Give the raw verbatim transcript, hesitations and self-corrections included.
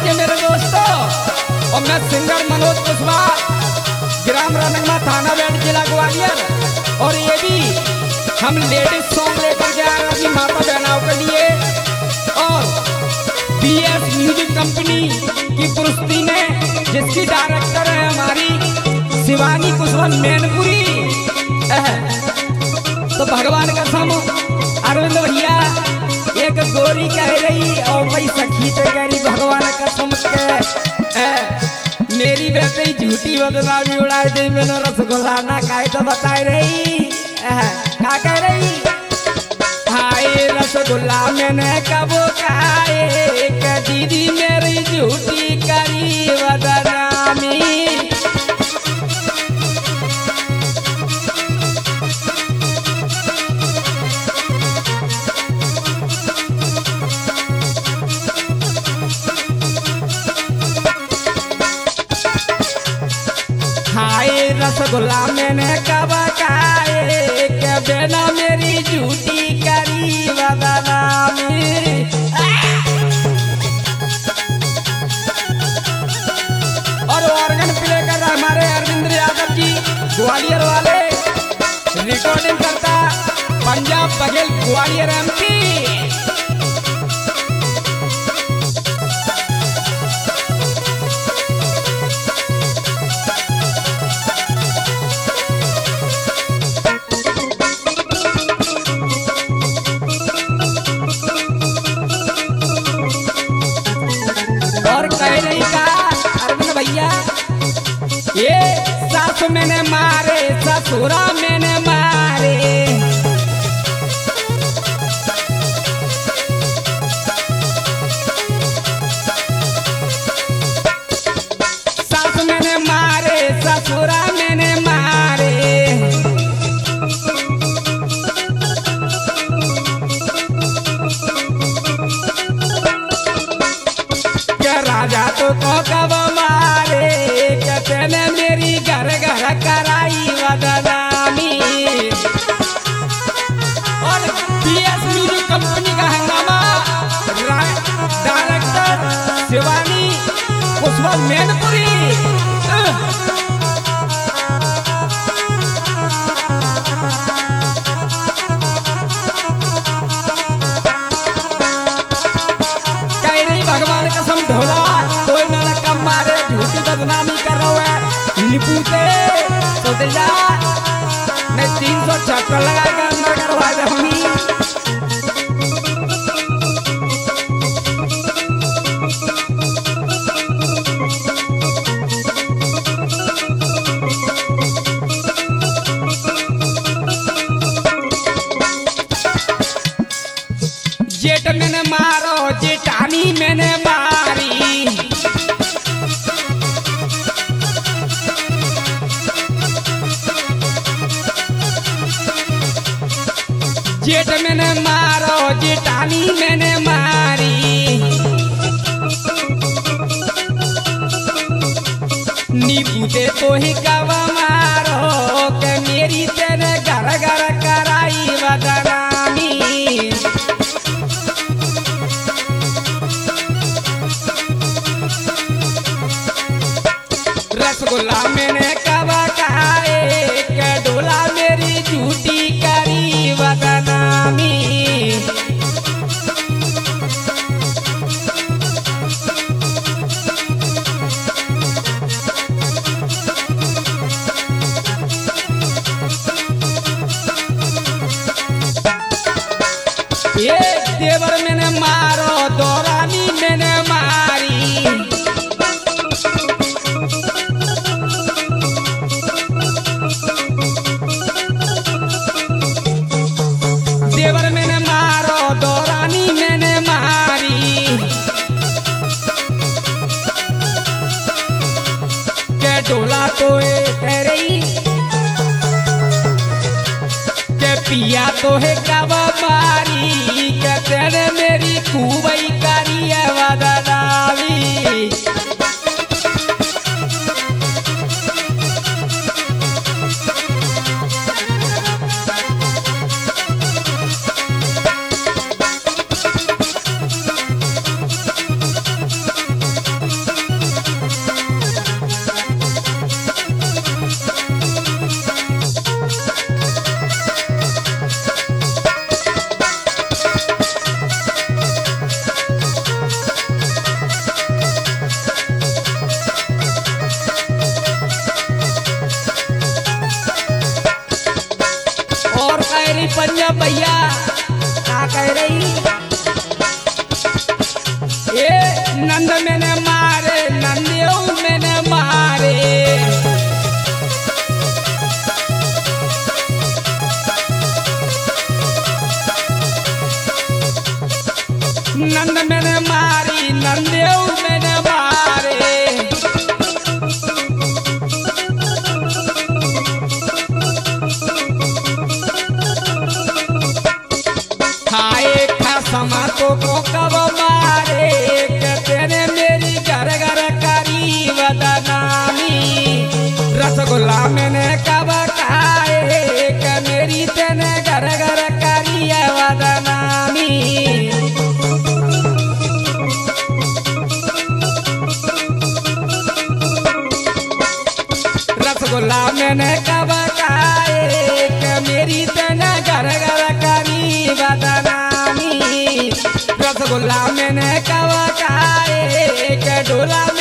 नमस्ते मेरे दोस्तों। और मैं सिंगर मनोज कुशवाहा, ग्राम रनंगमा, थाना बेड, जिला ग्वालियर। और ये भी हम लेडीज सॉन्ग लेकर के आए अपनी माता बहनाओं के लिए। और बी एस म्यूजिक कंपनी की पुरुषती में जिसकी डायरेक्टर है हमारी शिवानी कुशवाहा मैनपुरी। तो भगवान का सम अरविंद भैया एक गोरी कह रही और भाई सखी तो कह रही भगवान का सम के मेरी बेटे झूठी बदनामी उड़ाई दे। मैंने रसगुल्ला ना खाए तो बताई रही क्या कह रही। हाय रसगुल्ला मैंने कब खाए कि दीदी मेरी झूठी करी बदनामी। रसगुल्ला मैंने कब खाए के बिना मेरी झूठी करी बदनामी। और ऑर्गन प्ले कर रहा हमारे अरविंद यादव जी ग्वालियर वाले। रिकॉर्डिंग करता पंजाब बघेल ग्वालियर एमपी। ये सास मैंने मारे ससुरा मैंने मारे। सास मैंने मारे ससुरा मैंने मारे। क्या राजा तो तो कब मारे तेने मेरी घर घर कराई बदनामी। और बी एस म्यूजिक कंपनी का हंगामा डायरेक्टर शिवानी कुशवाहा मैनपुरी। कह रही भगवान कसम ढोला कोई ना कम मारे झूठी बदनामी कर रहा है। निपूते तो जा मैं तीन सौ छप्पर लगाकर अंदर करवा दूंगी। जेठ मैंने मारो जेठानी मैंने मारी। जेठ मैंने मारो जेठानी मैंने मारी। नीबूते तो ही कब मारो के मेरी तेने घर घर कराई बदनामी। रसगुल्ला मैंने कब खाए के डोला मेरी झूठी करी बदनामी। ये देवर मैंने मारो दौरानी मैंने मारी। देवर मैंने मारो दौरानी मैंने मारी। के डोला तो कह रही के पिया तो है कब मारी के तेरे मेरी खूबई करी है बदनामी। नंद मैंने मारे नंदियों मैंने मारे नंद मैंने मारी नंदियों मैंने मारे खाए खसमा तो को कब मारे तेने मेरी घर घर करी बदनामी रसगुल्ला मैंने कब खाए मेरी तेने घर घर करी बदनामी रसगुल्ला मैंने कब खाए मेरी तेने घर घर करी बदनामी रसगुल्ला मैंने कब खाए डोला